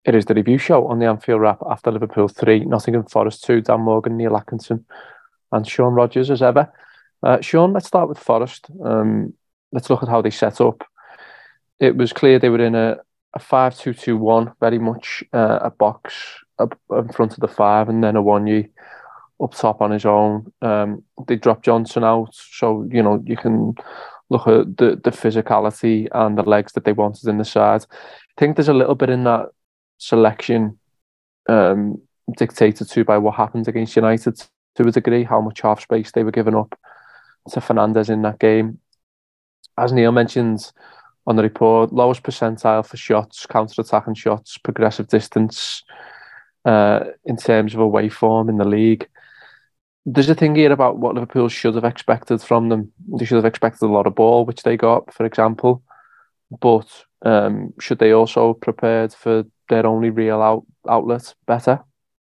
It is the review show on the Anfield Wrap after Liverpool 3, Nottingham Forest 2, Dan Morgan, Neil Atkinson and Sean Rogers as ever. Sean, let's start with Forest. Let's look at how they set up. It was clear they were in a 5-2-2-1, very much a box up in front of the five, and then Awoniyi up top on his own. They dropped Johnson out, so you can look at the physicality and the legs that they wanted in the side. I think there's a little bit in that selection dictated to by what happened against United to a degree, how much half space they were giving up to Fernandes in that game. As Neil mentioned on the report, lowest percentile for shots, counter-attacking shots, progressive distance in terms of away form in the league. There's a thing here about what Liverpool should have expected from them. They should have expected a lot of ball, which they got, for example. But should they also prepared for their only real outlet better?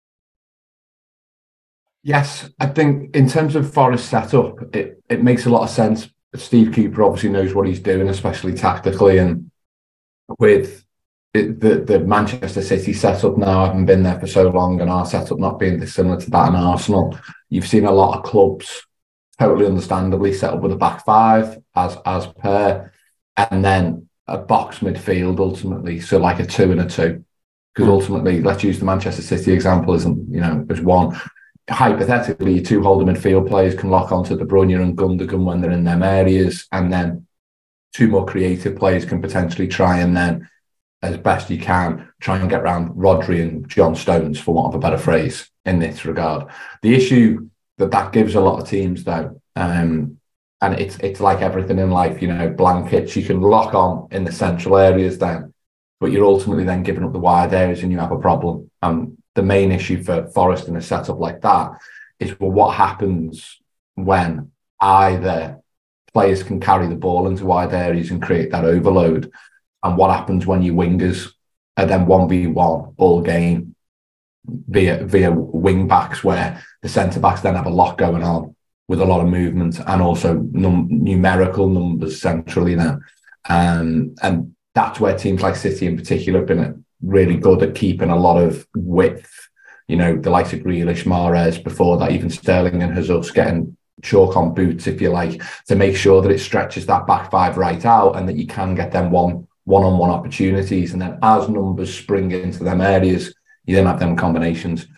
Yes, I think in terms of Forest setup, it makes a lot of sense. Steve Cooper obviously knows what he's doing, especially tactically, and with the Manchester City setup now, having been there for so long, and our setup not being dissimilar to that in Arsenal, you've seen a lot of clubs totally understandably set up with a back five as per, and then a box midfield ultimately, so like a 2 and a 2. Because ultimately, let's use the Manchester City example as one. Hypothetically, your two holding midfield players can lock onto De Bruyne and Gundogan when they're in them areas, and then two more creative players can potentially try and then, as best you can, try and get around Rodri and John Stones, for want of a better phrase, in this regard. The issue that gives a lot of teams, though, and it's like everything in life, blankets, you can lock on in the central areas then, but you're ultimately then giving up the wide areas and you have a problem. The main issue for Forest in a setup like that is, well, what happens when either players can carry the ball into wide areas and create that overload, and what happens when your wingers are then 1v1 all game via wing backs, where the centre backs then have a lot going on with a lot of movement and also numerical numbers centrally then. And that's where teams like City in particular have been really good at keeping a lot of width. The likes of Grealish, Mahrez, before that, even Sterling and Jesus getting chalk on boots, if you like, to make sure that it stretches that back five right out and that you can get them one-on-one opportunities. And then as numbers spring into them areas, you then have them combinations.